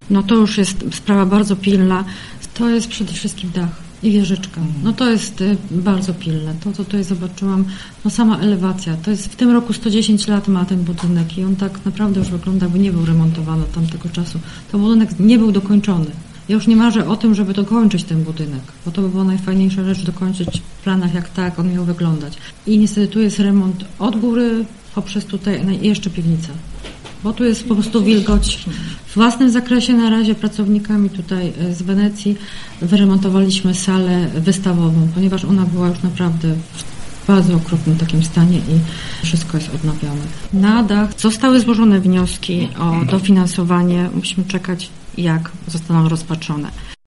No to już jest sprawa bardzo pilna. To jest przede wszystkim dach i wieżyczka. No to jest bardzo pilne. To, co tutaj zobaczyłam, no sama elewacja. To jest w tym roku 110 lat ma ten budynek i on tak naprawdę już wygląda, jakby nie był remontowany od tamtego czasu. To budynek nie był dokończony. Ja już nie marzę o tym, żeby dokończyć ten budynek, bo to by była najfajniejsza rzecz, dokończyć w planach, jak tak on miał wyglądać. I niestety tu jest remont od góry poprzez tutaj jeszcze piwnica. Bo tu jest po prostu wilgoć. W własnym zakresie na razie pracownikami tutaj z Wenecji wyremontowaliśmy salę wystawową, ponieważ ona była już naprawdę w bardzo okropnym takim stanie i wszystko jest odnawiane. Na dach zostały złożone wnioski o dofinansowanie. Musimy czekać, jak zostaną rozpatrzone.